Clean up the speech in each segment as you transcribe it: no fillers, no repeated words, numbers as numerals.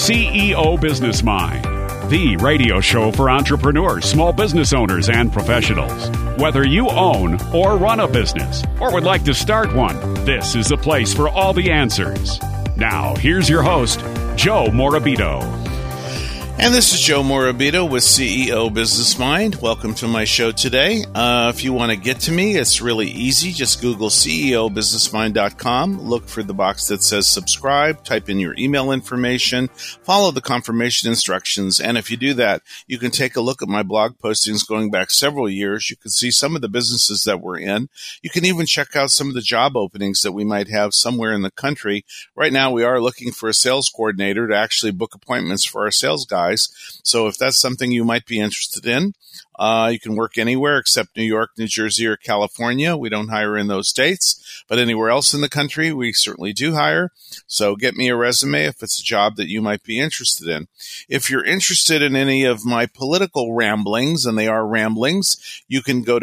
CEO Business Mind, the radio show for entrepreneurs, small business owners, and professionals. Whether you own or run a business or would like to start one, this is the place for all the answers. Now, here's your host, Joe Morabito. And this is Joe Morabito with CEO Business Mind. Welcome to my show today. If you want to get to me, it's really easy. Just Google CEOBusinessMind.com. Look for the box that says subscribe. Type in your email information. Follow the confirmation instructions. And if you do that, you can take a look at my blog postings going back several years. You can see some of the businesses that we're in. You can even check out some of the job openings that we might have somewhere in the country. Right now, we are looking for a sales coordinator to actually book appointments for our sales guys. So if that's something you might be interested in, you can work anywhere except New York, New Jersey, or California. We don't hire in those states, but anywhere else in the country, we certainly do hire. So get me a resume if it's a job that you might be interested in. If you're interested in any of my political ramblings, and they are ramblings, you can go to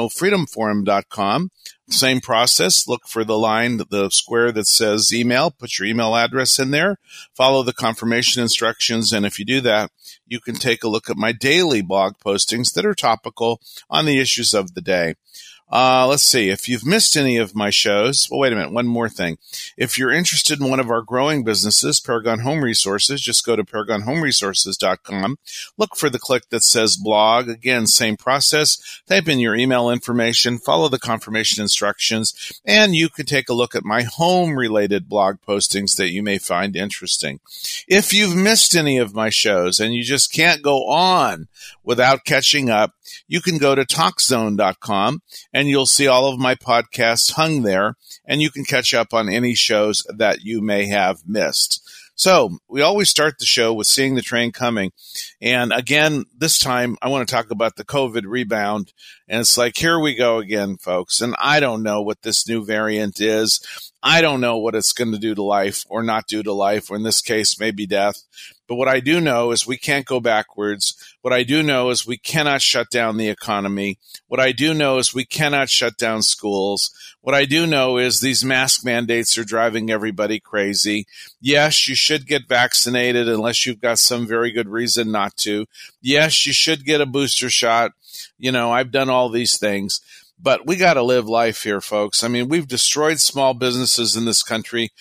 nationalfreedomforum.com. Same process. Look for the line, the square that says email. Put your email address in there. Follow the confirmation instructions. And if you do that, you can take a look at my daily blog postings that are topical on the issues of the day. Let's see. If you've missed any of my shows, well, wait a minute. One more thing. If you're interested in one of our growing businesses, Paragon Home Resources, just go to ParagonHomeResources.com. Look for the click that says blog. Again, same process. Type in your email information, follow the confirmation instructions, and you can take a look at my home-related blog postings that you may find interesting. If you've missed any of my shows and you just can't go on without catching up, you can go to TalkZone.com and you'll see all of my podcasts hung there, and you can catch up on any shows that you may have missed. So we always start the show with seeing the train coming. And again, this time I want to talk about the COVID rebound. And it's like, here we go again, folks. And I don't know what this new variant is. I don't know what it's going to do to life or not do to life, or in this case, maybe death. But what I do know is we can't go backwards. What I do know is we cannot shut down the economy. What I do know is we cannot shut down schools. What I do know is these mask mandates are driving everybody crazy. Yes, you should get vaccinated unless you've got some very good reason not to. Yes, you should get a booster shot. You know, I've done all these things. But we got to live life here, folks. I mean, we've destroyed small businesses in this country.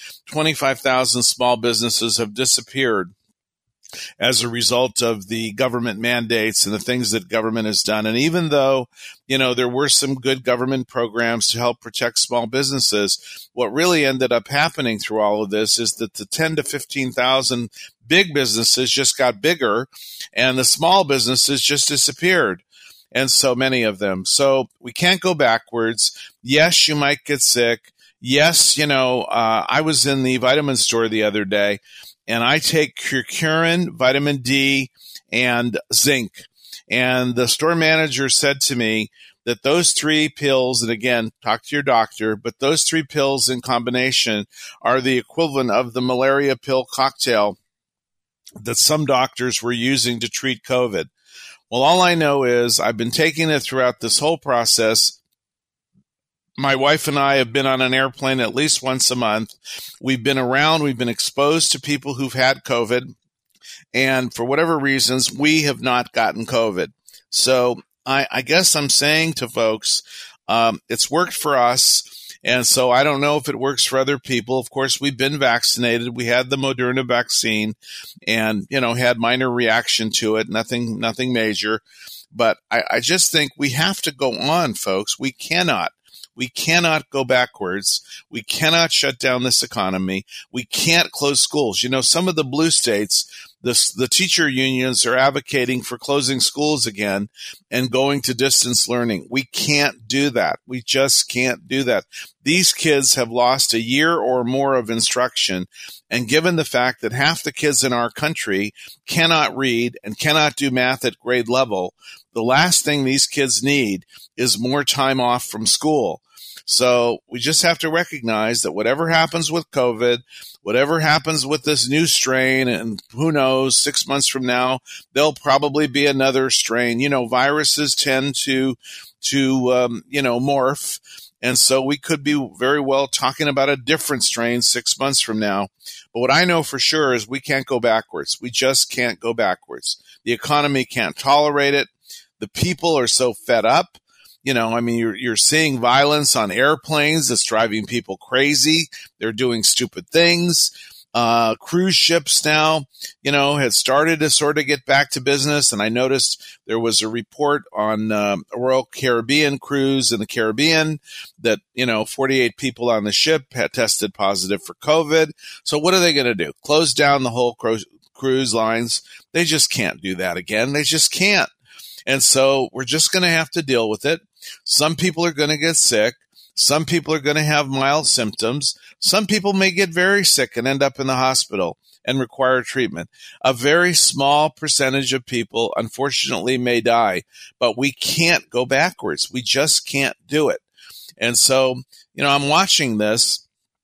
25,000 small businesses have disappeared as a result of the government mandates and the things that government has done. And even though, you know, there were some good government programs to help protect small businesses, what really ended up happening through all of this is that the 10 to 15,000 big businesses just got bigger and the small businesses just disappeared. And so many of them. So we can't go backwards. Yes, you might get sick. Yes, you know, I was in the vitamin store the other day, and I take curcumin, vitamin D, and zinc. And the store manager said to me that those three pills, and again, talk to your doctor, but those three pills in combination are the equivalent of the malaria pill cocktail that some doctors were using to treat COVID. Well, all I know is I've been taking it throughout this whole process. My wife and I have been on an airplane at least once a month. We've been around. We've been exposed to people who've had COVID. And for whatever reasons, we have not gotten COVID. So I guess I'm saying to folks, it's worked for us. And so I don't know if it works for other people. Of course, we've been vaccinated. We had the Moderna vaccine and, you know, had minor reaction to it. Nothing major. But I just think we have to go on, folks. We cannot go backwards. We cannot shut down this economy. We can't close schools. You know, some of the blue states, the teacher unions are advocating for closing schools again and going to distance learning. We can't do that. We just can't do that. These kids have lost a year or more of instruction. And given the fact that half the kids in our country cannot read and cannot do math at grade level, the last thing these kids need is more time off from school. So we just have to recognize that whatever happens with COVID, whatever happens with this new strain, and who knows, 6 months from now, there'll probably be another strain. You know, viruses tend to morph. And so we could be very well talking about a different strain 6 months from now. But what I know for sure is we can't go backwards. We just can't go backwards. The economy can't tolerate it. The people are so fed up. You're seeing violence on airplanes that's driving people crazy. They're doing stupid things. Cruise ships now, had started to sort of get back to business. And I noticed there was a report on a Royal Caribbean cruise in the Caribbean that, 48 people on the ship had tested positive for COVID. So what are they going to do? Close down the whole cruise lines? They just can't do that again. They just can't. And so we're just going to have to deal with it. Some people are going to get sick. Some people are going to have mild symptoms. Some people may get very sick and end up in the hospital and require treatment. A very small percentage of people, unfortunately, may die, but we can't go backwards. We just can't do it. And so, I'm watching this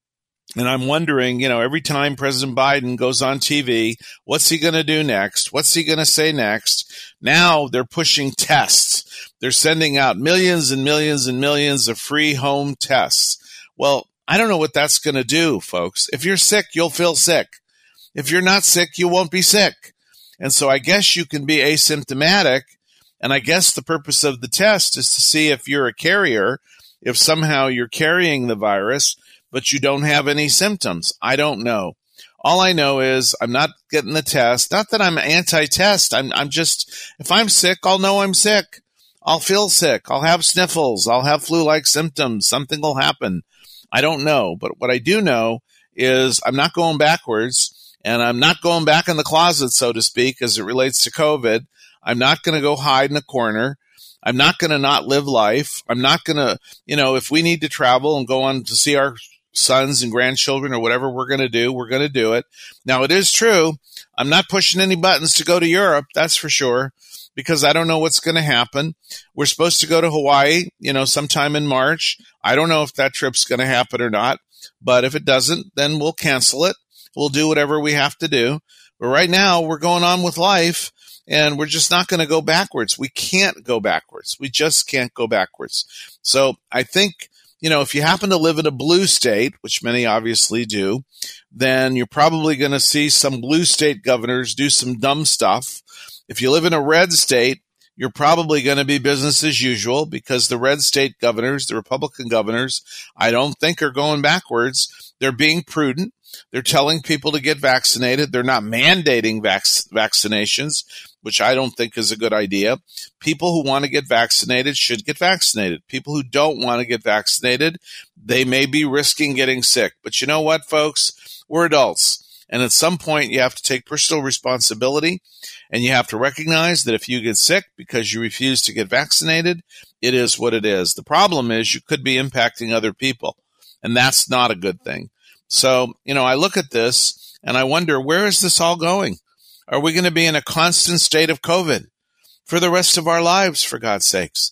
and I'm wondering, every time President Biden goes on TV, what's he going to do next? What's he going to say next? Now they're pushing tests. They're sending out millions and millions and millions of free home tests. Well, I don't know what that's going to do, folks. If you're sick, you'll feel sick. If you're not sick, you won't be sick. And so I guess you can be asymptomatic. And I guess the purpose of the test is to see if you're a carrier, if somehow you're carrying the virus, but you don't have any symptoms. I don't know. All I know is I'm not getting the test. Not that I'm anti-test. I'm just, if I'm sick, I'll know I'm sick. I'll feel sick. I'll have sniffles. I'll have flu-like symptoms. Something will happen. I don't know. But what I do know is I'm not going backwards, and I'm not going back in the closet, so to speak, as it relates to COVID. I'm not going to go hide in a corner. I'm not going to not live life. I'm not going to, if we need to travel and go on to see our sons and grandchildren or whatever we're going to do, we're going to do it. Now, it is true. I'm not pushing any buttons to go to Europe. That's for sure, because I don't know what's going to happen. We're supposed to go to Hawaii, sometime in March. I don't know if that trip's going to happen or not, but if it doesn't, then we'll cancel it. We'll do whatever we have to do. But right now we're going on with life, and we're just not going to go backwards. We can't go backwards. We just can't go backwards. So I think, if you happen to live in a blue state, which many obviously do, then you're probably going to see some blue state governors do some dumb stuff. If you live in a red state, you're probably going to be business as usual, because the red state governors, the Republican governors, I don't think are going backwards. They're being prudent. They're telling people to get vaccinated. They're not mandating vaccinations, which I don't think is a good idea. People who want to get vaccinated should get vaccinated. People who don't want to get vaccinated, they may be risking getting sick. But you know what, folks? We're adults. And at some point, you have to take personal responsibility, and you have to recognize that if you get sick because you refuse to get vaccinated, it is what it is. The problem is you could be impacting other people, and that's not a good thing. So, I look at this and I wonder, where is this all going? Are we going to be in a constant state of COVID for the rest of our lives, for God's sakes?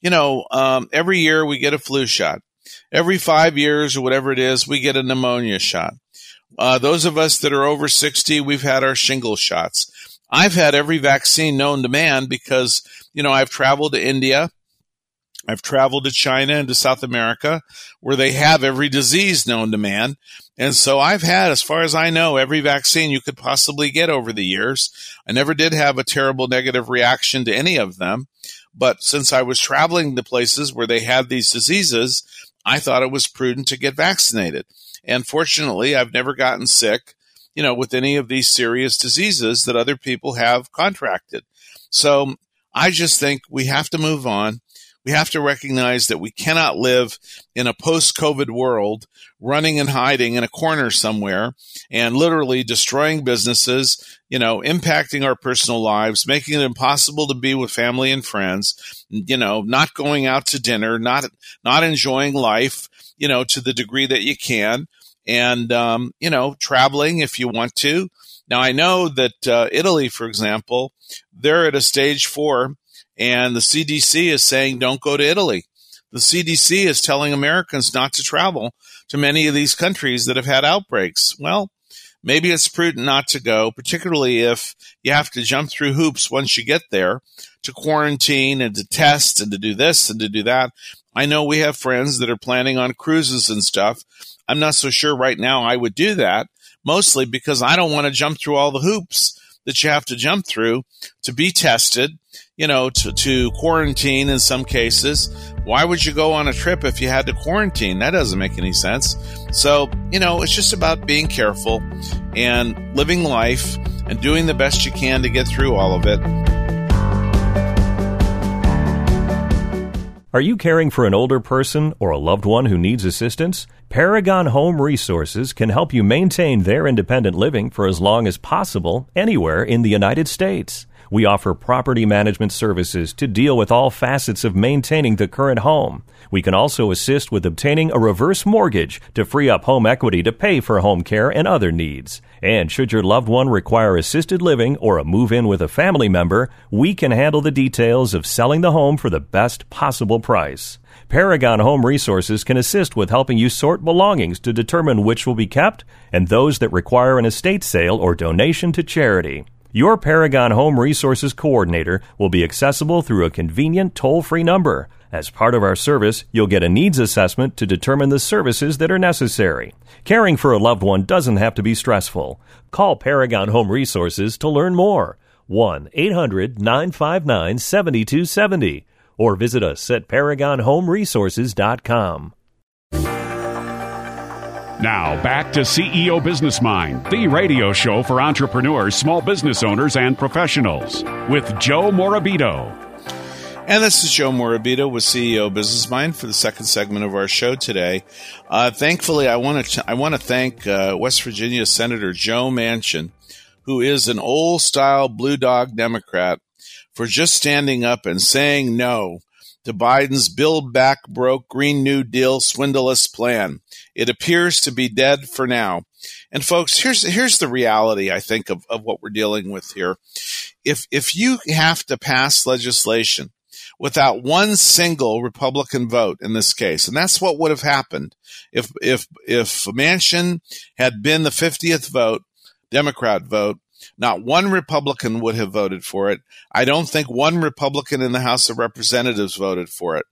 Every year we get a flu shot. Every 5 years or whatever it is, we get a pneumonia shot. Those of us that are over 60, we've had our shingles shots. I've had every vaccine known to man because, I've traveled to India. I've traveled to China and to South America, where they have every disease known to man. And so I've had, as far as I know, every vaccine you could possibly get over the years. I never did have a terrible negative reaction to any of them. But since I was traveling to places where they had these diseases, I thought it was prudent to get vaccinated. And fortunately, I've never gotten sick, with any of these serious diseases that other people have contracted. So I just think we have to move on. We have to recognize that we cannot live in a post-COVID world running and hiding in a corner somewhere and literally destroying businesses, impacting our personal lives, making it impossible to be with family and friends, not going out to dinner, not enjoying life, to the degree that you can, and, traveling if you want to. Now, I know that Italy, for example, they're at a stage 4. And the CDC is saying, don't go to Italy. The CDC is telling Americans not to travel to many of these countries that have had outbreaks. Well, maybe it's prudent not to go, particularly if you have to jump through hoops once you get there to quarantine and to test and to do this and to do that. I know we have friends that are planning on cruises and stuff. I'm not so sure right now I would do that, mostly because I don't want to jump through all the hoops that you have to jump through to be tested, to quarantine in some cases. Why would you go on a trip if you had to quarantine? That doesn't make any sense. So, it's just about being careful and living life and doing the best you can to get through all of it. Are you caring for an older person or a loved one who needs assistance? Paragon Home Resources can help you maintain their independent living for as long as possible anywhere in the United States. We offer property management services to deal with all facets of maintaining the current home. We can also assist with obtaining a reverse mortgage to free up home equity to pay for home care and other needs. And should your loved one require assisted living or a move-in with a family member, we can handle the details of selling the home for the best possible price. Paragon Home Resources can assist with helping you sort belongings to determine which will be kept and those that require an estate sale or donation to charity. Your Paragon Home Resources coordinator will be accessible through a convenient toll-free number. As part of our service, you'll get a needs assessment to determine the services that are necessary. Caring for a loved one doesn't have to be stressful. Call Paragon Home Resources to learn more. 1-800-959-7270 or visit us at ParagonHomeResources.com. Now, back to CEO Business Mind, the radio show for entrepreneurs, small business owners, and professionals, with Joe Morabito. And this is Joe Morabito with CEO Business Mind for the second segment of our show today. Thankfully, I want to thank West Virginia Senator Joe Manchin, who is an old-style blue dog Democrat, for just standing up and saying no to Biden's Build Back Broke Green New Deal swindleless plan. It appears to be dead for now. And folks, here's the reality, I think, of what we're dealing with here. If you have to pass legislation without one single Republican vote in this case, and that's what would have happened if Manchin had been the 50th vote, Democrat vote, not one Republican would have voted for it. I don't think one Republican in the House of Representatives voted for it.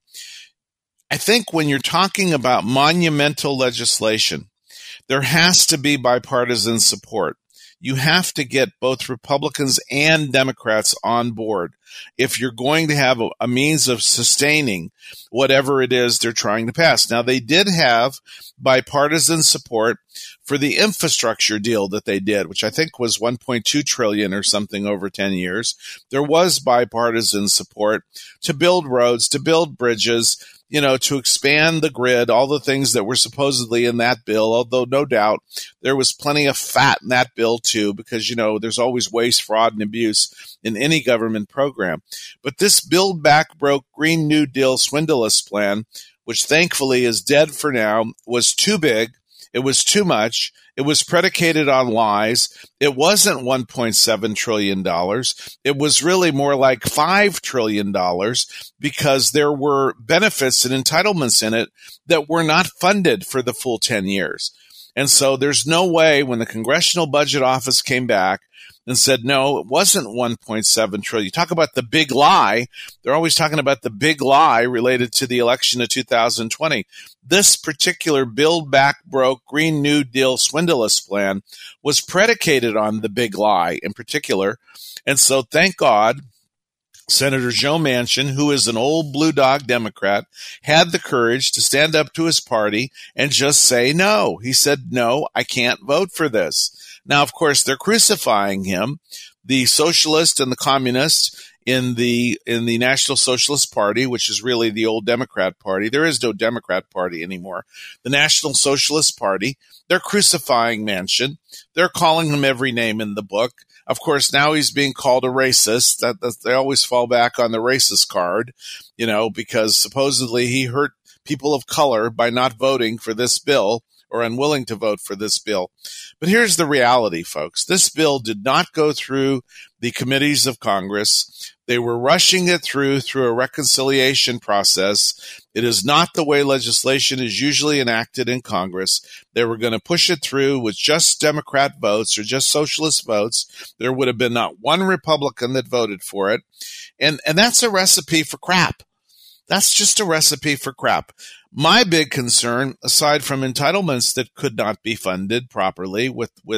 I think when you're talking about monumental legislation, there has to be bipartisan support. You have to get both Republicans and Democrats on board if you're going to have a means of sustaining whatever it is they're trying to pass. Now, they did have bipartisan support for the infrastructure deal that they did, which I think was $1.2 trillion or something over 10 years. There was bipartisan support to build roads, to build bridges, to expand the grid, all the things that were supposedly in that bill, although no doubt there was plenty of fat in that bill too, because, there's always waste, fraud, and abuse in any government program. But this Build Back Broke Green New Deal swindleless plan, which thankfully is dead for now, was too big. It was too much. It was predicated on lies. It wasn't $1.7 trillion. It was really more like $5 trillion because there were benefits and entitlements in it that were not funded for the full 10 years. And so there's no way when the Congressional Budget Office came back and said, no, it wasn't $1.7 trillion. You talk about the big lie. They're always talking about the big lie related to the election of 2020. This particular Build Back Broke Green New Deal swindleless plan was predicated on the big lie in particular. And so thank God, Senator Joe Manchin, who is an old blue dog Democrat, had the courage to stand up to his party and just say no. He said, no, I can't vote for this. Now, of course, they're crucifying him. The socialists and the communists in the National Socialist Party, which is really the old Democrat Party. There is no Democrat Party anymore. The National Socialist Party, they're crucifying Manchin. They're calling him every name in the book. Of course, now he's being called a racist. They always fall back on the racist card, because supposedly he hurt people of color by not voting for this bill or unwilling to vote for this bill. But here's the reality, folks. This bill did not go through the committees of Congress. They were rushing it through a reconciliation process. It is not the way legislation is usually enacted in Congress. They were going to push it through with just Democrat votes or just socialist votes. There would have been not one Republican that voted for it. And that's a recipe for crap. That's just a recipe for crap. My big concern, aside from entitlements that could not be funded properly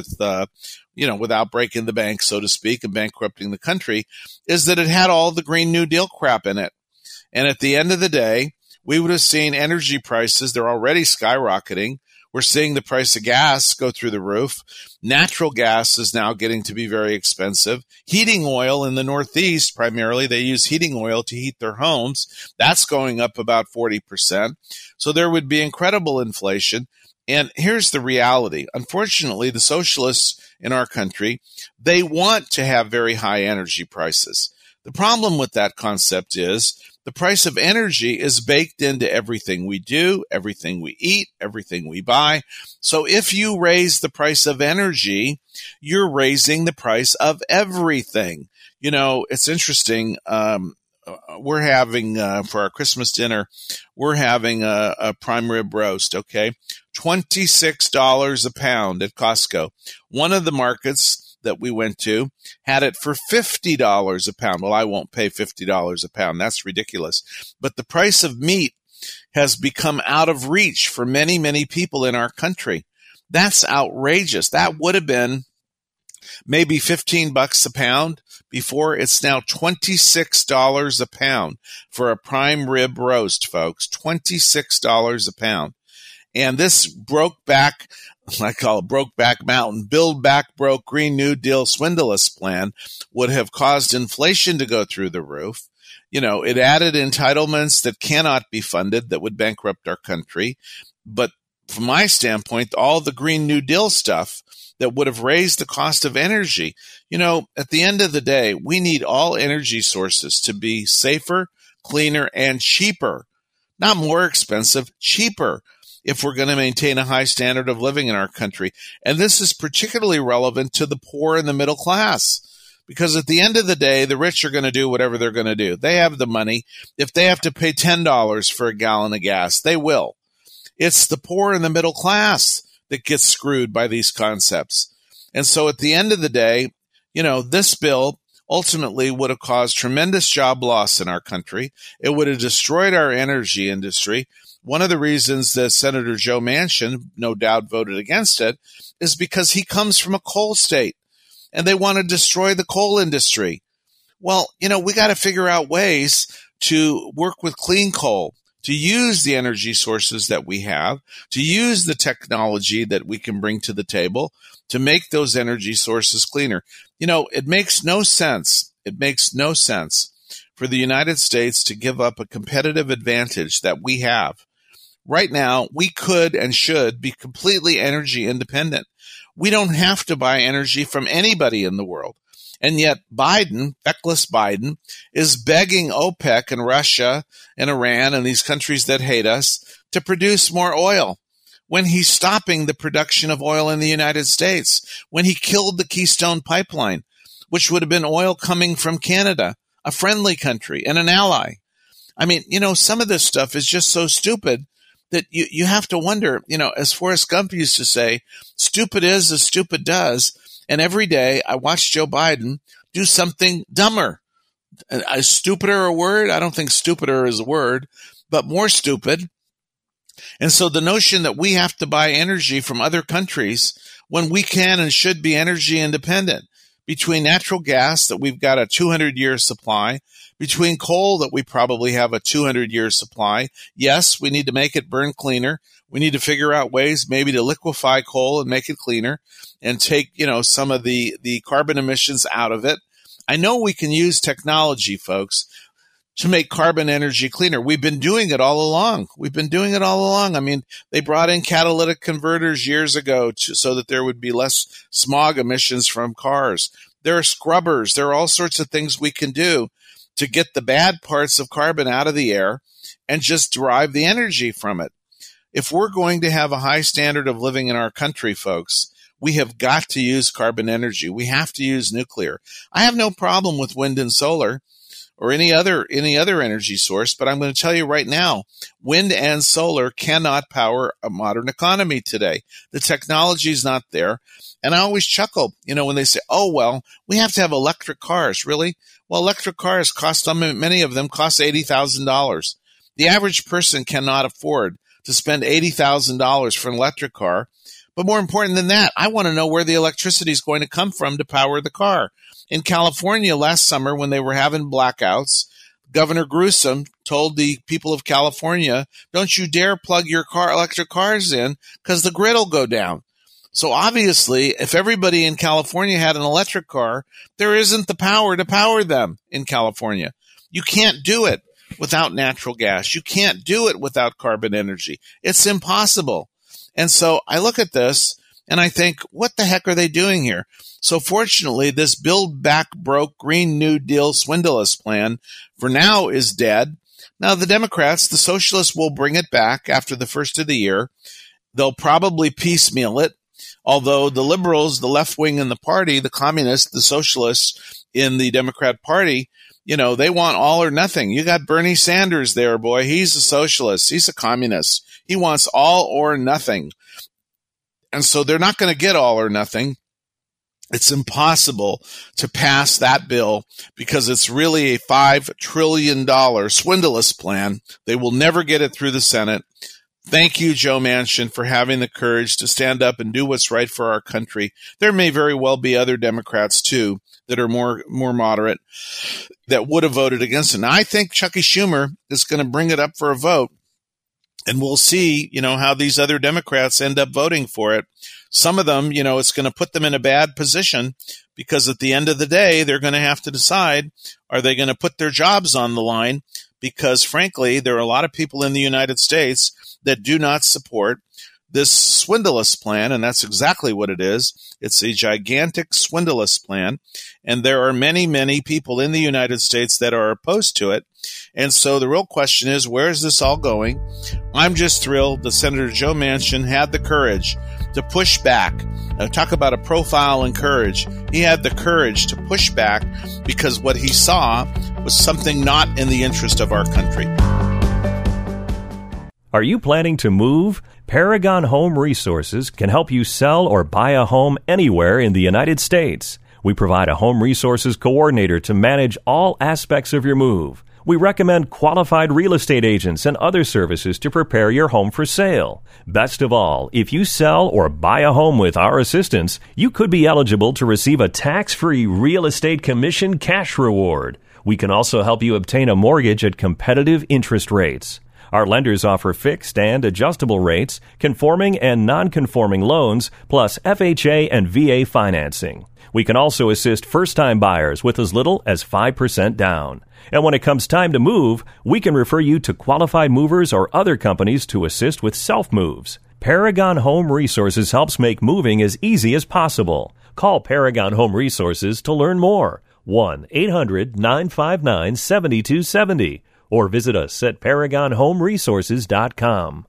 without breaking the bank, so to speak, and bankrupting the country, is that it had all the Green New Deal crap in it. And at the end of the day, we would have seen energy prices. They're already skyrocketing. We're seeing the price of gas go through the roof. Natural gas is now getting to be very expensive. Heating oil in the Northeast, primarily, they use heating oil to heat their homes. That's going up about 40%. So there would be incredible inflation. And here's the reality. Unfortunately, the socialists in our country, they want to have very high energy prices. The problem with that concept is the price of energy is baked into everything we do, everything we eat, everything we buy. So if you raise the price of energy, you're raising the price of everything. You know, it's interesting. We're having, for our Christmas dinner, we're having a prime rib roast, okay? $26 a pound at Costco. One of the markets that we went to had it for $50 a pound. Well, I won't pay $50 a pound. That's ridiculous. But the price of meat has become out of reach for many, many people in our country. That's outrageous. That would have been maybe $15 a pound before. It's now $26 a pound for a prime rib roast, folks. $26 a pound. And this Brokeback Mountain, Build Back Broke Green New Deal swindle-us plan would have caused inflation to go through the roof. You know, it added entitlements that cannot be funded that would bankrupt our country. But from my standpoint, all the Green New Deal stuff that would have raised the cost of energy. You know, at the end of the day, we need all energy sources to be safer, cleaner, and cheaper. Not more expensive, cheaper, if we're going to maintain a high standard of living in our country. And this is particularly relevant to the poor and the middle class, because at the end of the day, the rich are going to do whatever they're going to do. They have the money. If they have to pay $10 for a gallon of gas, they will. It's the poor and the middle class that gets screwed by these concepts. And so at the end of the day, you know, this bill ultimately would have caused tremendous job loss in our country. It would have destroyed our energy industry. One of the reasons that Senator Joe Manchin, no doubt, voted against it is because he comes from a coal state, and they want to destroy the coal industry. Well, you know, we got to figure out ways to work with clean coal, to use the energy sources that we have, to use the technology that we can bring to the table to make those energy sources cleaner. You know, it makes no sense. It makes no sense for the United States to give up a competitive advantage that we have. Right now, we could and should be completely energy independent. We don't have to buy energy from anybody in the world. And yet Biden, feckless Biden, is begging OPEC and Russia and Iran and these countries that hate us to produce more oil when he's stopping the production of oil in the United States, when he killed the Keystone Pipeline, which would have been oil coming from Canada, a friendly country and an ally. I mean, you know, some of this stuff is just so stupid that you have to wonder, you know, as Forrest Gump used to say, stupid is as stupid does. And every day I watch Joe Biden do something dumber. Is stupider a word? I don't think stupider is a word, but more stupid. And so the notion that we have to buy energy from other countries when we can and should be energy independent, between natural gas that we've got a 200-year supply, between coal that we probably have a 200-year supply. Yes, we need to make it burn cleaner. We need to figure out ways maybe to liquefy coal and make it cleaner and take, you know, some of the carbon emissions out of it. I know we can use technology, folks, to make carbon energy cleaner. We've been doing it all along. I mean, they brought in catalytic converters years ago so that there would be less smog emissions from cars. There are scrubbers. There are all sorts of things we can do to get the bad parts of carbon out of the air and just derive the energy from it. If we're going to have a high standard of living in our country, folks, we have got to use carbon energy. We have to use nuclear. I have no problem with wind and solar or any other energy source, but I'm going to tell you right now, wind and solar cannot power a modern economy today. The technology is not there. And I always chuckle, you know, when they say, oh, well, we have to have electric cars. Really? Well, electric cars many of them cost $80,000. The average person cannot afford to spend $80,000 for an electric car. But more important than that, I want to know where the electricity is going to come from to power the car. In California last summer, when they were having blackouts, Governor Newsom told the people of California, don't you dare plug your electric cars in because the grid will go down. So obviously, if everybody in California had an electric car, there isn't the power to power them in California. You can't do it without natural gas. You can't do it without carbon energy. It's impossible. And so I look at this and I think, what the heck are they doing here? So fortunately, this Build Back Broke Green New Deal swindleless plan for now is dead. Now, the Democrats, the socialists will bring it back after the first of the year. They'll probably piecemeal it, although the liberals, the left wing in the party, the communists, the socialists in the Democrat Party, they want all or nothing. You got Bernie Sanders there, boy. He's a socialist. He's a communist. He wants all or nothing. And so they're not going to get all or nothing. It's impossible to pass that bill because it's really a $5 trillion swindleless plan. They will never get it through the Senate. Thank you, Joe Manchin, for having the courage to stand up and do what's right for our country. There may very well be other Democrats, too, that are more moderate that would have voted against it. Now, I think Chuckie Schumer is going to bring it up for a vote. And we'll see, how these other Democrats end up voting for it. Some of them, it's going to put them in a bad position because at the end of the day, they're going to have to decide, are they going to put their jobs on the line? Because frankly, there are a lot of people in the United States that do not support this swindleless plan, and that's exactly what it is. It's a gigantic swindleless plan, and there are many, many people in the United States that are opposed to it. And so the real question is, where is this all going? I'm just thrilled that Senator Joe Manchin had the courage to push back. Talk about a profile in courage. He had the courage to push back because what he saw was something not in the interest of our country. Are you planning to move? Paragon Home Resources can help you sell or buy a home anywhere in the United States. We provide a home resources coordinator to manage all aspects of your move. We recommend qualified real estate agents and other services to prepare your home for sale. Best of all, if you sell or buy a home with our assistance, you could be eligible to receive a tax-free real estate commission cash reward. We can also help you obtain a mortgage at competitive interest rates. Our lenders offer fixed and adjustable rates, conforming and non-conforming loans, plus FHA and VA financing. We can also assist first-time buyers with as little as 5% down. And when it comes time to move, we can refer you to qualified movers or other companies to assist with self-moves. Paragon Home Resources helps make moving as easy as possible. Call Paragon Home Resources to learn more. 1-800-959-7270. Or visit us at ParagonHomeResources.com.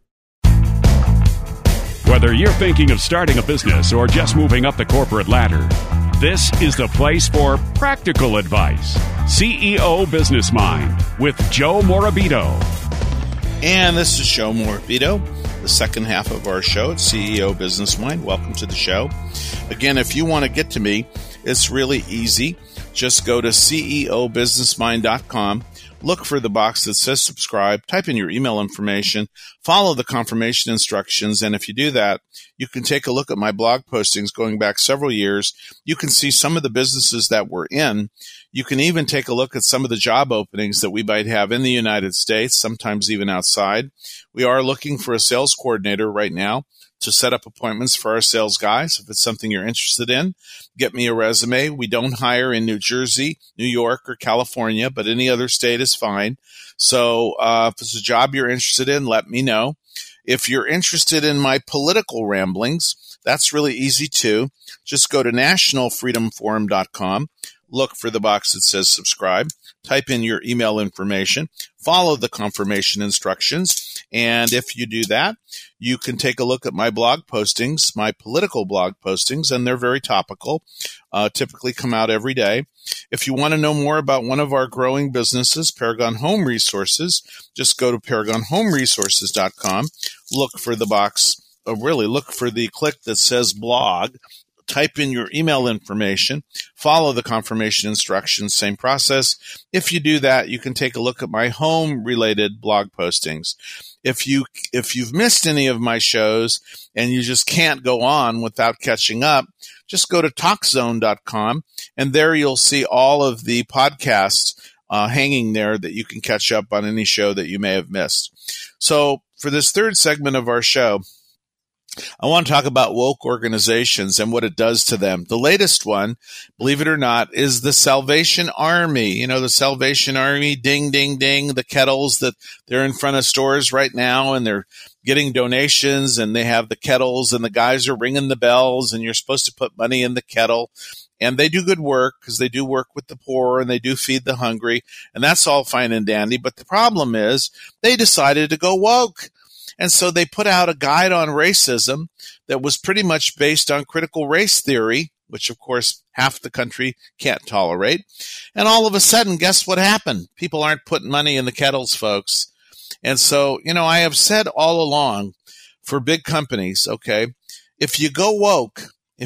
Whether you're thinking of starting a business or just moving up the corporate ladder, this is the place for practical advice. CEO Business Mind with Joe Morabito. And this is Joe Morabito, the second half of our show at CEO Business Mind. Welcome to the show. Again, if you want to get to me, it's really easy. Just go to CEOBusinessMind.com. Look for the box that says subscribe, type in your email information, follow the confirmation instructions, and if you do that, you can take a look at my blog postings going back several years. You can see some of the businesses that we're in. You can even take a look at some of the job openings that we might have in the United States, sometimes even outside. We are looking for a sales coordinator right now to set up appointments for our sales guys. If it's something you're interested in, get me a resume. We don't hire in New Jersey, New York, or California, but any other state is fine. So if it's a job you're interested in, let me know. If you're interested in my political ramblings, that's really easy too. Just go to nationalfreedomforum.com. Look for the box that says subscribe. Type in your email information. Follow the confirmation instructions. And if you do that, you can take a look at my blog postings, my political blog postings, and they're very topical, typically come out every day. If you want to know more about one of our growing businesses, Paragon Home Resources, just go to ParagonHomeResources.com. Look for the box, look for the click that says blog. type in your email information, follow the confirmation instructions, same process. If you do that, you can take a look at my home-related blog postings. If you've missed any of my shows and you just can't go on without catching up, just go to TalkZone.com, and there you'll see all of the podcasts hanging there that you can catch up on any show that you may have missed. So for this third segment of our show, I want to talk about woke organizations and what it does to them. The latest one, believe it or not, is the Salvation Army. You know, the Salvation Army, ding, ding, ding, the kettles that they're in front of stores right now, and they're getting donations, and they have the kettles, and the guys are ringing the bells, and you're supposed to put money in the kettle. And they do good work because they do work with the poor and they do feed the hungry. And that's all fine and dandy. But the problem is they decided to go woke. And so they put out a guide on racism that was pretty much based on critical race theory, which, of course, half the country can't tolerate. And all of a sudden, guess what happened? People aren't putting money in the kettles, folks. And so, you know, I have said all along for big companies, okay, if you go woke,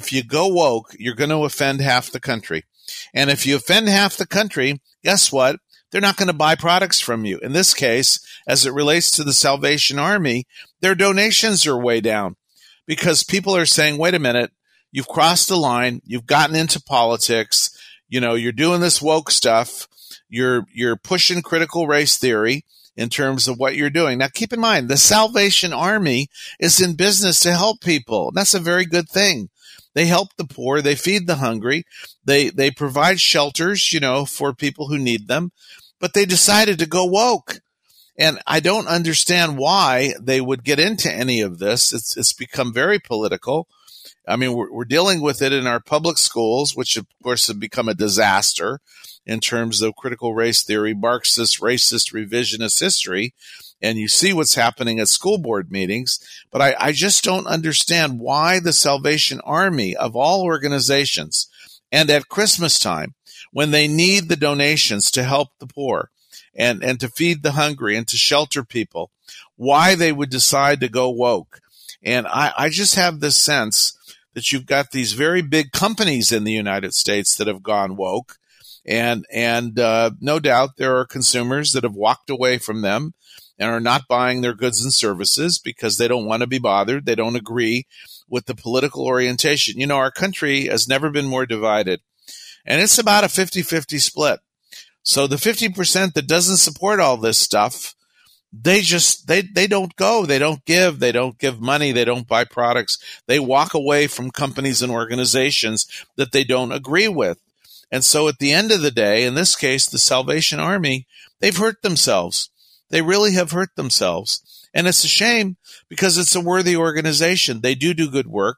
you're going to offend half the country. And if you offend half the country, guess what? They're not going to buy products from you. In this case, as it relates to the Salvation Army, their donations are way down because people are saying, wait a minute, you've crossed the line. You've gotten into politics. You know, you're doing this woke stuff. You're pushing critical race theory in terms of what you're doing. Now, keep in mind, the Salvation Army is in business to help people. That's a very good thing. They help the poor. They feed the hungry. They provide shelters, you know, for people who need them. But they decided to go woke. And I don't understand why they would get into any of this. It's become very political. I mean, we're dealing with it in our public schools, which, of course, have become a disaster in terms of critical race theory, Marxist, racist, revisionist history. And you see what's happening at school board meetings. But I just don't understand why the Salvation Army, of all organizations, and at Christmas time, when they need the donations to help the poor and to feed the hungry and to shelter people, why they would decide to go woke. And I just have this sense that you've got these very big companies in the United States that have gone woke. And no doubt there are consumers that have walked away from them and are not buying their goods and services because they don't want to be bothered. They don't agree with the political orientation. You know, our country has never been more divided. And it's about a 50-50 split. So the 50% that doesn't support all this stuff, they don't go. They don't give. They don't give money. They don't buy products. They walk away from companies and organizations that they don't agree with. And so at the end of the day, in this case, the Salvation Army, they've hurt themselves. They really have hurt themselves. And it's a shame because it's a worthy organization. They do good work,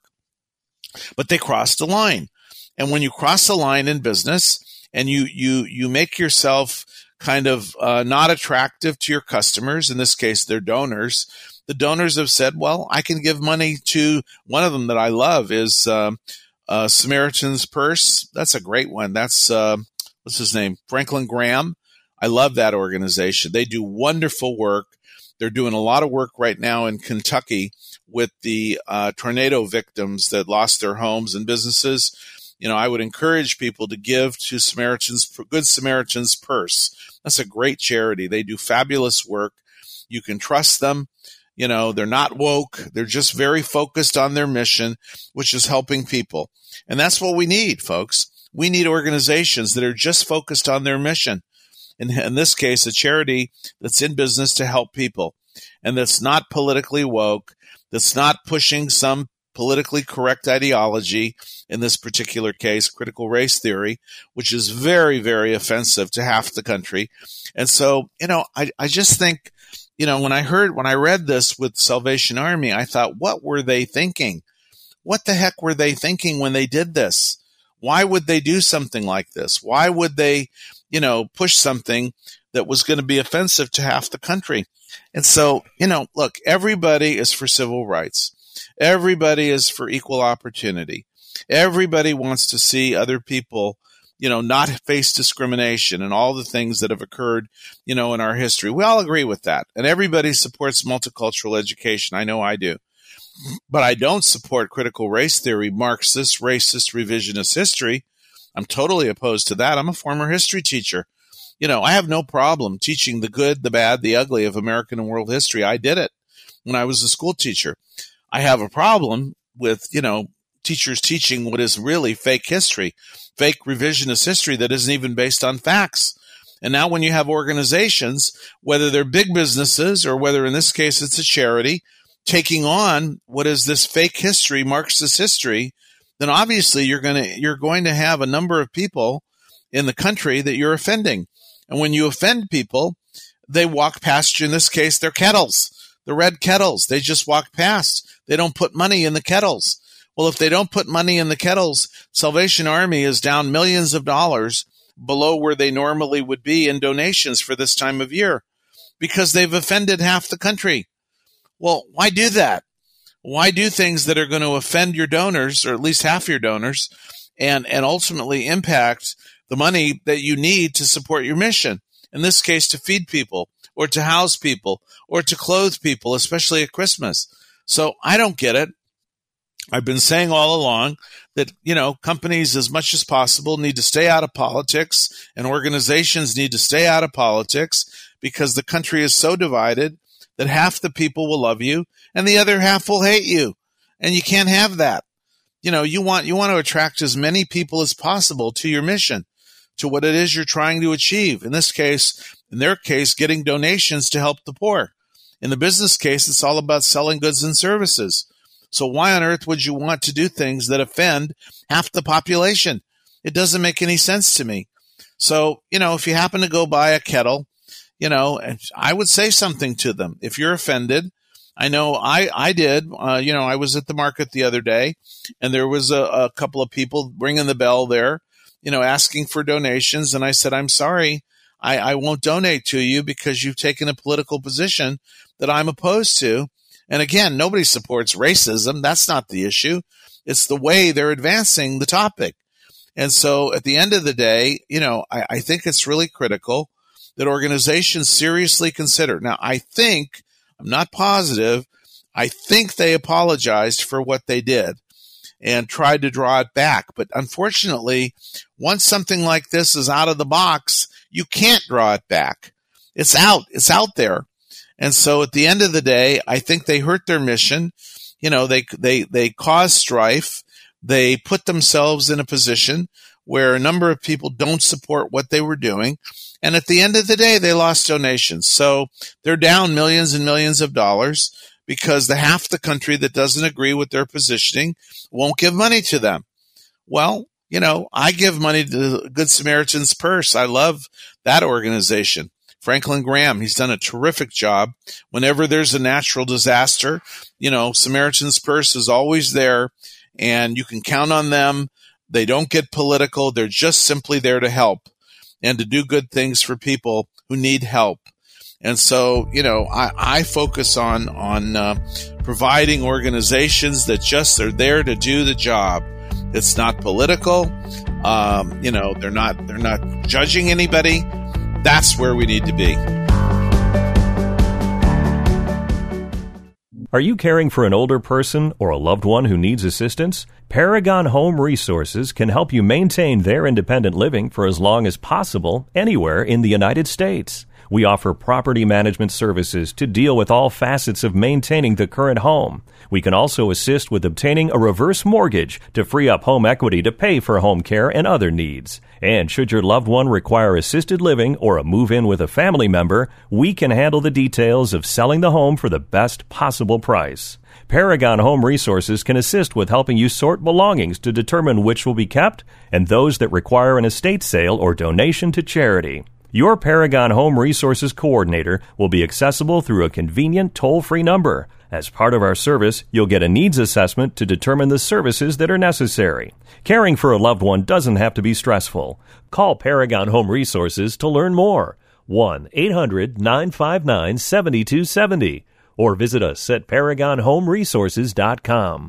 but they crossed the line. And when you cross the line in business and you make yourself kind of not attractive to your customers, in this case, their donors, the donors have said, well, I can give money to one of them that I love is Samaritan's Purse. That's a great one. That's, what's his name? Franklin Graham. I love that organization. They do wonderful work. They're doing a lot of work right now in Kentucky with the tornado victims that lost their homes and businesses. You know, I would encourage people to give to Good Samaritan's Purse. That's a great charity. They do fabulous work. You can trust them. You know, they're not woke. They're just very focused on their mission, which is helping people. And that's what we need, folks. We need organizations that are just focused on their mission. In this case, a charity that's in business to help people and that's not politically woke, that's not pushing some politically correct ideology, in this particular case, critical race theory, which is very, very offensive to half the country. And so, you know, I just think, you know, when I read this with Salvation Army, I thought, what were they thinking? What the heck were they thinking when they did this? Why would they do something like this? Why would they, you know, push something that was going to be offensive to half the country? And so, you know, look, everybody is for civil rights. Everybody is for equal opportunity. Everybody wants to see other people, you know, not face discrimination and all the things that have occurred, you know, in our history. We all agree with that. And everybody supports multicultural education. I know I do. but I don't support critical race theory, Marxist, racist, revisionist history. I'm totally opposed to that. I'm a former history teacher. I have no problem teaching the good, the bad, the ugly of American and world history. I did it when I was a school teacher. I have a problem with, teachers teaching what is really fake history, fake revisionist history that isn't even based on facts. And now when you have organizations, whether they're big businesses or whether in this case it's a charity, taking on what is this fake history, Marxist history, then obviously you're going to have a number of people in the country that you're offending. And when you offend people, they walk past you. In this case, they're kettles, the red kettles. They just walk past. They don't put money in the kettles. Well, if they don't put money in the kettles, Salvation Army is down millions of dollars below where they normally would be in donations for this time of year because they've offended half the country. Well, why do that? Why do things that are going to offend your donors, or at least half your donors, and ultimately impact the money that you need to support your mission? In this case, to feed people, or to house people, or to clothe people, especially at Christmas. So I don't get it. I've been saying all along that, companies as much as possible need to stay out of politics, and organizations need to stay out of politics because the country is so divided that half the people will love you and the other half will hate you. And you can't have that. You want to attract as many people as possible to your mission, to what it is you're trying to achieve. In their case, getting donations to help the poor. In the business case, it's all about selling goods and services. So why on earth would you want to do things that offend half the population? It doesn't make any sense to me. So, if you happen to go buy a kettle, I would say something to them. If you're offended, I know I did. I was at the market the other day, and there was a couple of people ringing the bell there, asking for donations. And I said, I'm sorry, I won't donate to you because you've taken a political position that I'm opposed to. And again, nobody supports racism. That's not the issue. It's the way they're advancing the topic. And so at the end of the day, I think it's really critical that organizations seriously consider. Now, I'm not positive, I think they apologized for what they did and tried to draw it back. But unfortunately, once something like this is out of the box, you can't draw it back. It's out there. And so at the end of the day, I think they hurt their mission. They caused strife. They put themselves in a position where a number of people don't support what they were doing. And at the end of the day, they lost donations. So they're down millions and millions of dollars because the half the country that doesn't agree with their positioning won't give money to them. Well, I give money to the Good Samaritan's Purse. I love that organization. Franklin Graham, he's done a terrific job. Whenever there's a natural disaster, Samaritan's Purse is always there, and you can count on them. They don't get political. They're just simply there to help and to do good things for people who need help. And so, I focus on providing organizations that just are there to do the job. It's not political. They're not judging anybody. That's where we need to be. Are you caring for an older person or a loved one who needs assistance? Paragon Home Resources can help you maintain their independent living for as long as possible anywhere in the United States. We offer property management services to deal with all facets of maintaining the current home. We can also assist with obtaining a reverse mortgage to free up home equity to pay for home care and other needs. And should your loved one require assisted living or a move-in with a family member, we can handle the details of selling the home for the best possible price. Paragon Home Resources can assist with helping you sort belongings to determine which will be kept and those that require an estate sale or donation to charity. Your Paragon Home Resources coordinator will be accessible through a convenient toll-free number. As part of our service, you'll get a needs assessment to determine the services that are necessary. Caring for a loved one doesn't have to be stressful. Call Paragon Home Resources to learn more. 1-800-959-7270 or visit us at ParagonHomeResources.com.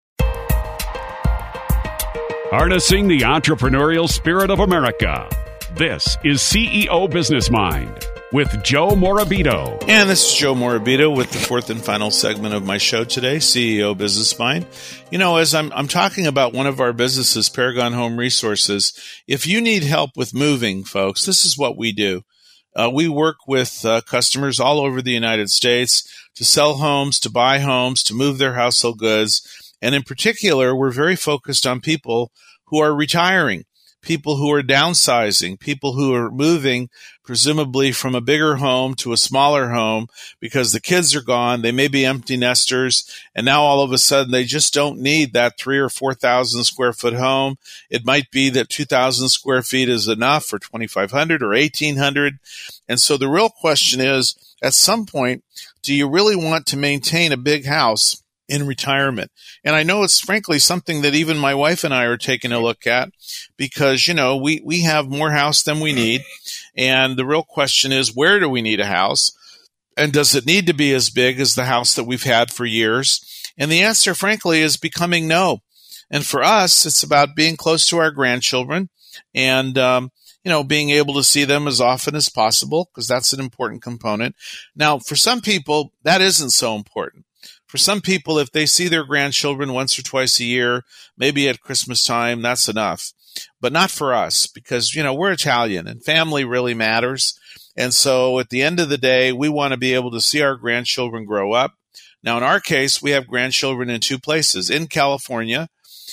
Harnessing the entrepreneurial spirit of America. This is CEO Business Mind. with Joe Morabito. And this is Joe Morabito with the fourth and final segment of my show today, CEO Business Mind. You know, as I'm talking about one of our businesses, Paragon Home Resources, if you need help with moving, folks, this is what we do. We work with customers all over the United States to sell homes, to buy homes, to move their household goods. And in particular, we're very focused on people who are retiring, people who are downsizing, people who are moving presumably from a bigger home to a smaller home because the kids are gone. They may be empty nesters, and now all of a sudden they just don't need that 3,000 or 4,000 square foot home. It might be that 2,000 square feet is enough, or 2,500 or 1,800. And so the real question is, at some point, do you really want to maintain a big house in retirement? And I know it's frankly something that even my wife and I are taking a look at because, you know, we have more house than we need. And the real question is, where do we need a house? And does it need to be as big as the house that we've had for years? And the answer, frankly, is becoming no. And for us, it's about being close to our grandchildren and, being able to see them as often as possible, because that's an important component. Now, for some people, that isn't so important. For some people, if they see their grandchildren once or twice a year, maybe at Christmas time, that's enough. But not for us, because, we're Italian and family really matters. And so at the end of the day, we want to be able to see our grandchildren grow up. Now, in our case, we have grandchildren in two places, in California,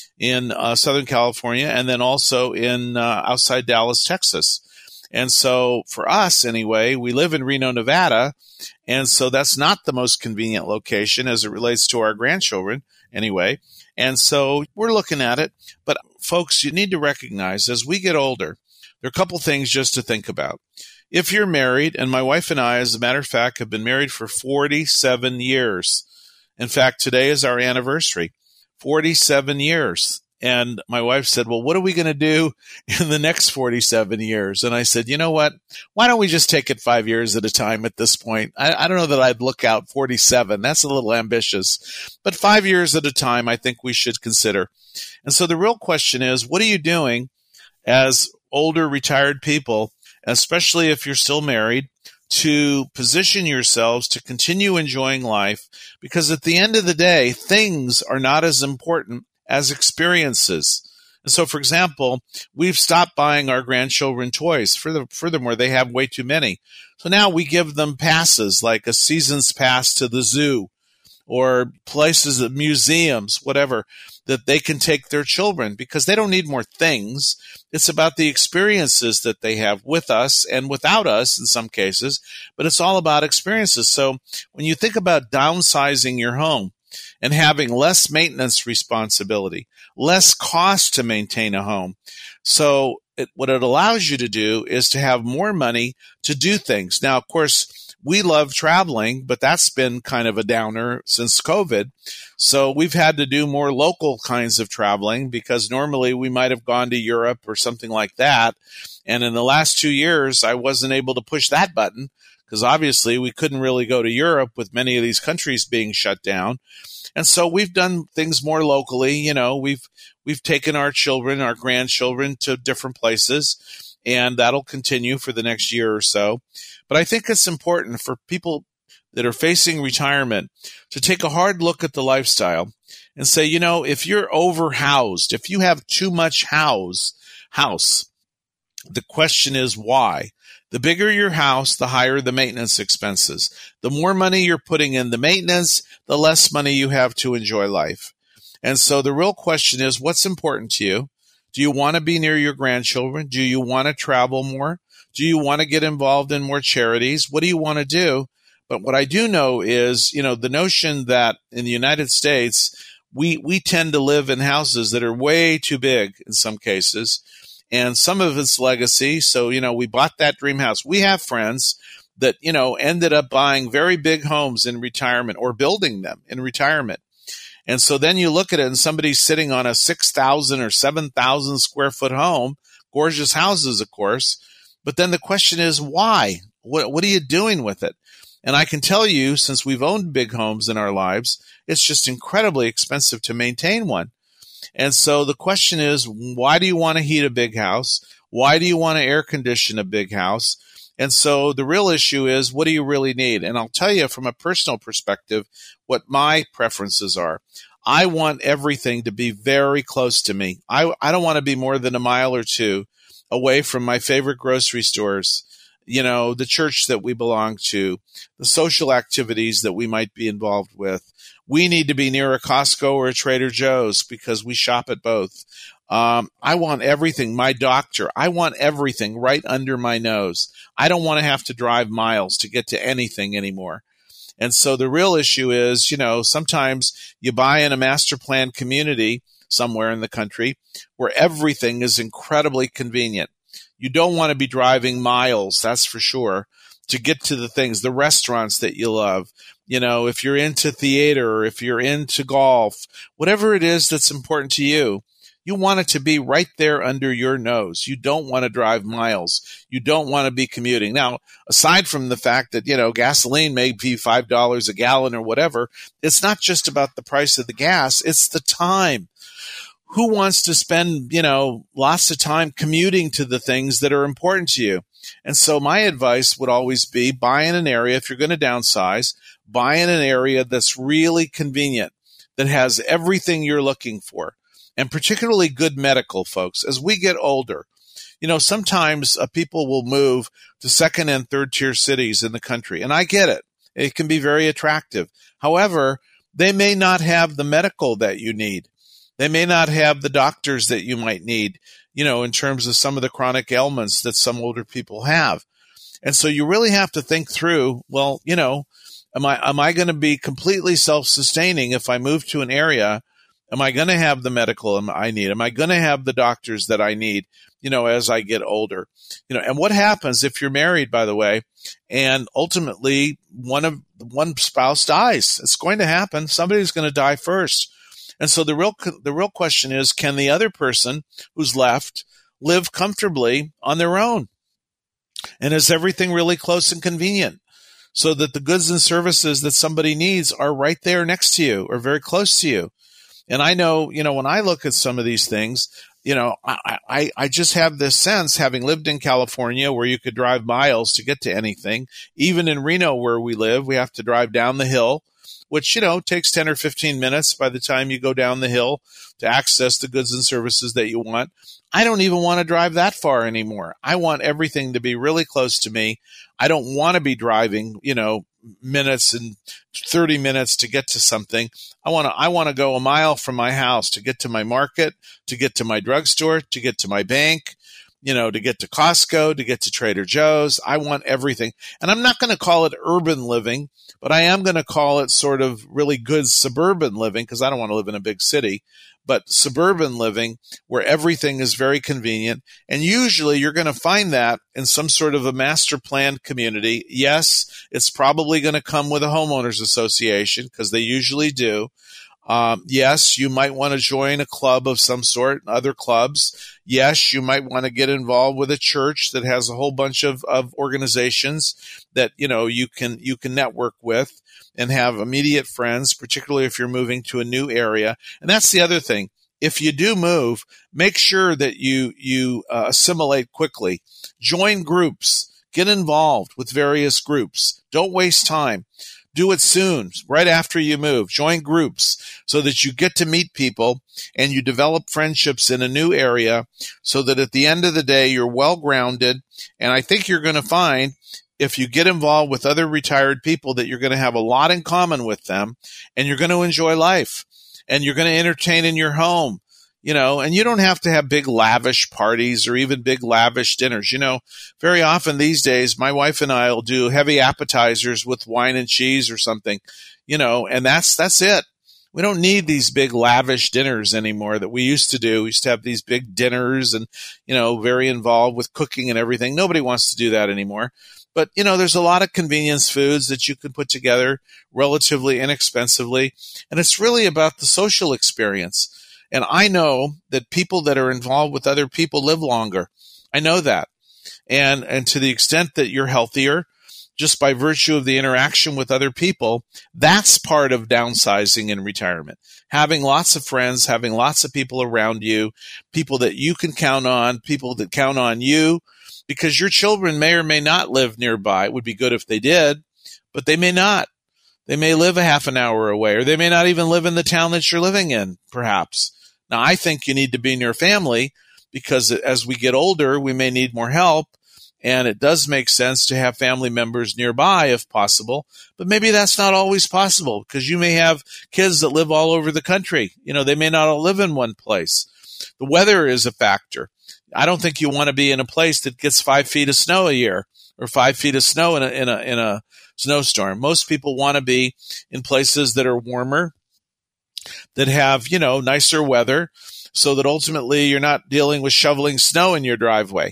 in Southern California, and then also in outside Dallas, Texas. And so for us, anyway, we live in Reno, Nevada. And so that's not the most convenient location as it relates to our grandchildren anyway. And so we're looking at it. But folks, you need to recognize as we get older, there are a couple things just to think about. If you're married, and my wife and I, as a matter of fact, have been married for 47 years. In fact, today is our anniversary, 47 years. And my wife said, well, what are we going to do in the next 47 years? And I said, you know what? Why don't we just take it 5 years at a time at this point? I don't know that I'd look out 47. That's a little ambitious. But 5 years at a time, I think we should consider. And so the real question is, what are you doing as older retired people, especially if you're still married, to position yourselves to continue enjoying life? Because at the end of the day, things are not as important as experiences. And so, for example, we've stopped buying our grandchildren toys. Furthermore, they have way too many. So now we give them passes, like a season's pass to the zoo or places, museums, whatever, that they can take their children because they don't need more things. It's about the experiences that they have with us and without us in some cases, but it's all about experiences. So when you think about downsizing your home, and having less maintenance responsibility, less cost to maintain a home. So what it allows you to do is to have more money to do things. Now, of course, we love traveling, but that's been kind of a downer since COVID. So we've had to do more local kinds of traveling because normally we might have gone to Europe or something like that. And in the last 2 years, I wasn't able to push that button because obviously we couldn't really go to Europe with many of these countries being shut down. And so we've done things more locally. We've taken our children, our grandchildren to different places, and that'll continue for the next year or so. But I think it's important for people that are facing retirement to take a hard look at the lifestyle and say, if you're overhoused, if you have too much house, the question is why? The bigger your house, the higher the maintenance expenses. The more money you're putting in the maintenance, the less money you have to enjoy life. And so the real question is, what's important to you? Do you want to be near your grandchildren? Do you want to travel more? Do you want to get involved in more charities? What do you want to do? But what I do know is, the notion that in the United States, we tend to live in houses that are way too big in some cases. And some of it's legacy. So, we bought that dream house. We have friends that, ended up buying very big homes in retirement or building them in retirement. And so then you look at it and somebody's sitting on a 6,000 or 7,000 square foot home, gorgeous houses, of course. But then the question is, why? What are you doing with it? And I can tell you, since we've owned big homes in our lives, it's just incredibly expensive to maintain one. And so the question is, why do you want to heat a big house? Why do you want to air condition a big house? And so the real issue is, what do you really need? And I'll tell you from a personal perspective what my preferences are. I want everything to be very close to me. I don't want to be more than a mile or two away from my favorite grocery stores, the church that we belong to, the social activities that we might be involved with. We need to be near a Costco or a Trader Joe's because we shop at both. I want everything. My doctor, I want everything right under my nose. I don't want to have to drive miles to get to anything anymore. And so the real issue is, sometimes you buy in a master plan community somewhere in the country where everything is incredibly convenient. You don't want to be driving miles, that's for sure, to get to the things, the restaurants that you love. If you're into theater or if you're into golf, whatever it is that's important to you, you want it to be right there under your nose. You don't want to drive miles. You don't want to be commuting. Now, aside from the fact that, gasoline may be $5 a gallon or whatever, it's not just about the price of the gas. It's the time. Who wants to spend, lots of time commuting to the things that are important to you? And so my advice would always be buy in an area, if you're going to downsize, buy in an area that's really convenient, that has everything you're looking for. And particularly good medical, folks. As we get older, sometimes people will move to second and third tier cities in the country. And I get it. It can be very attractive. However, they may not have the medical that you need. They may not have the doctors that you might need, in terms of some of the chronic ailments that some older people have. And so you really have to think through, well, am I going to be completely self-sustaining if I move to an area? Am I going to have the medical I need? Am I going to have the doctors that I need, as I get older? And what happens if you're married, by the way, and ultimately one spouse dies? It's going to happen. Somebody's going to die first. And so the real question is, can the other person who's left live comfortably on their own? And is everything really close and convenient so that the goods and services that somebody needs are right there next to you or very close to you? And I know, when I look at some of these things, I just have this sense, having lived in California where you could drive miles to get to anything. Even in Reno where we live, we have to drive down the hill, which, takes 10 or 15 minutes by the time you go down the hill to access the goods and services that you want. I don't even want to drive that far anymore. I want everything to be really close to me. I don't want to be driving, minutes and 30 minutes to get to something. I want to go a mile from my house to get to my market, to get to my drugstore, to get to my bank, to get to Costco, to get to Trader Joe's. I want everything. And I'm not going to call it urban living, but I am going to call it sort of really good suburban living because I don't want to live in a big city. But suburban living where everything is very convenient. And usually you're going to find that in some sort of a master planned community. Yes, it's probably going to come with a homeowners association because they usually do. Yes, you might want to join a club of some sort, other clubs. Yes, you might want to get involved with a church that has a whole bunch of organizations that, you can network with and have immediate friends, particularly if you're moving to a new area. And that's the other thing. If you do move, make sure that you assimilate quickly. Join groups. Get involved with various groups. Don't waste time. Do it soon, right after you move. Join groups so that you get to meet people and you develop friendships in a new area so that at the end of the day, you're well-grounded. And I think you're going to find, if you get involved with other retired people, that you're going to have a lot in common with them and you're going to enjoy life and you're going to entertain in your home, and you don't have to have big lavish parties or even big lavish dinners. Very often these days, my wife and I will do heavy appetizers with wine and cheese or something, and that's it. We don't need these big lavish dinners anymore that we used to do. We used to have these big dinners and, very involved with cooking and everything. Nobody wants to do that anymore. But, there's a lot of convenience foods that you can put together relatively inexpensively. And it's really about the social experience. And I know that people that are involved with other people live longer. I know that. And to the extent that you're healthier, just by virtue of the interaction with other people. That's part of downsizing in retirement. Having lots of friends, having lots of people around you, people that you can count on, people that count on you, because your children may or may not live nearby. It would be good if they did, but they may not. They may live a half an hour away, or they may not even live in the town that you're living in, perhaps. Now, I think you need to be near family because as we get older, we may need more help. And it does make sense to have family members nearby if possible, but maybe that's not always possible because you may have kids that live all over the country. They may not all live in one place. The weather is a factor. I don't think you want to be in a place that gets 5 feet of snow a year or 5 feet of snow in a snowstorm. Most people want to be in places that are warmer, that have, nicer weather, so that ultimately you're not dealing with shoveling snow in your driveway.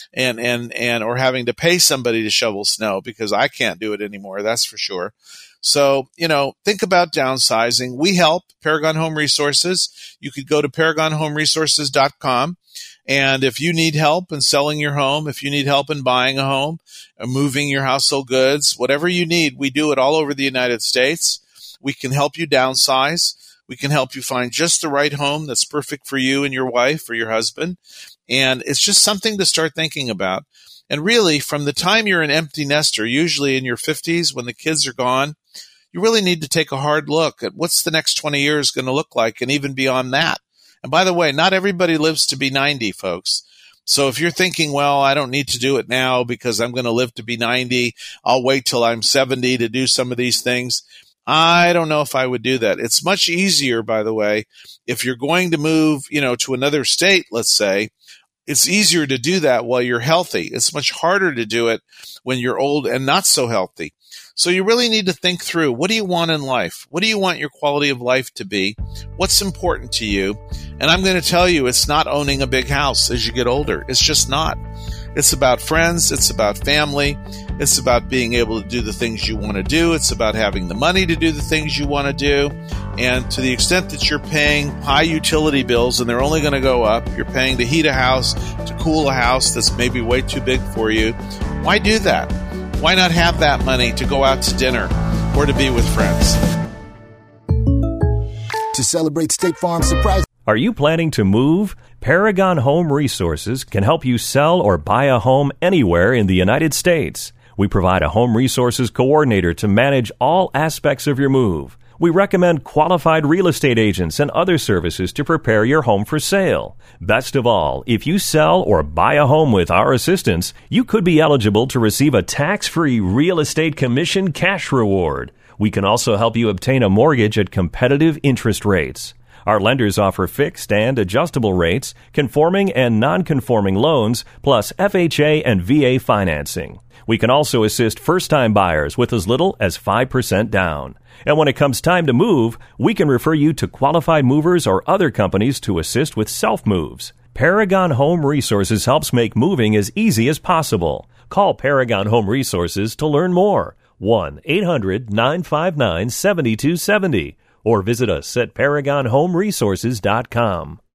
And or having to pay somebody to shovel snow, because I can't do it anymore, that's for sure. So, think about downsizing. We help, Paragon Home Resources. You could go to ParagonHomeResources.com. And if you need help in selling your home, if you need help in buying a home, or moving your household goods, whatever you need, we do it all over the United States. We can help you downsize. We can help you find just the right home that's perfect for you and your wife or your husband. And it's just something to start thinking about. And really, from the time you're an empty nester, usually in your 50s when the kids are gone, you really need to take a hard look at what's the next 20 years going to look like, and even beyond that. And by the way, not everybody lives to be 90, folks. So if you're thinking, well, I don't need to do it now because I'm going to live to be 90, I'll wait till I'm 70 to do some of these things. I don't know if I would do that. It's much easier, by the way, if you're going to move, to another state, let's say. It's easier to do that while you're healthy. It's much harder to do it when you're old and not so healthy. So you really need to think through, what do you want in life? What do you want your quality of life to be? What's important to you? And I'm going to tell you, it's not owning a big house as you get older. It's just not. It's about friends. It's about family. It's about being able to do the things you want to do. It's about having the money to do the things you want to do. And to the extent that you're paying high utility bills, and they're only going to go up, you're paying to heat a house, to cool a house that's maybe way too big for you. Why do that? Why not have that money to go out to dinner or to be with friends? To celebrate State Farm's surprise. Are you planning to move? Paragon Home Resources can help you sell or buy a home anywhere in the United States. We provide a home resources coordinator to manage all aspects of your move. We recommend qualified real estate agents and other services to prepare your home for sale. Best of all, if you sell or buy a home with our assistance, you could be eligible to receive a tax-free real estate commission cash reward. We can also help you obtain a mortgage at competitive interest rates. Our lenders offer fixed and adjustable rates, conforming and non-conforming loans, plus FHA and VA financing. We can also assist first-time buyers with as little as 5% down. And when it comes time to move, we can refer you to qualified movers or other companies to assist with self-moves. Paragon Home Resources helps make moving as easy as possible. Call Paragon Home Resources to learn more. 1-800-959-7270. Or visit us at ParagonHomeResources.com.